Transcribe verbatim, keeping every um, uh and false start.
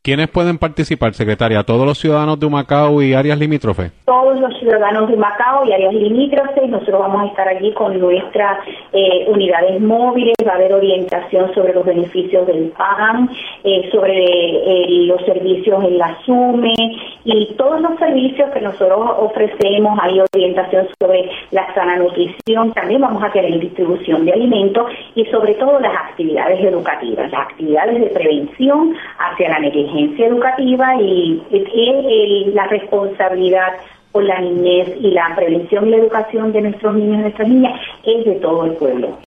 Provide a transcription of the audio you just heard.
¿Quiénes pueden participar, secretaria? ¿Todos los ciudadanos de Humacao y áreas limítrofes? Todos los ciudadanos de Humacao y áreas limítrofes. Nosotros vamos a estar allí con nuestras eh, unidades móviles. Va a haber orientación sobre los beneficios del P A M, eh, sobre eh, los servicios en la SUME y todos los servicios que nosotros ofrecemos. Hay orientación sobre la sana nutrición. También vamos a tener distribución de alimentos y sobre todo las actividades educativas, las actividades de prevención hacia la negligencia educativa y, y, y la responsabilidad por la niñez y la prevención y la educación de nuestros niños y nuestras niñas es de todo el pueblo.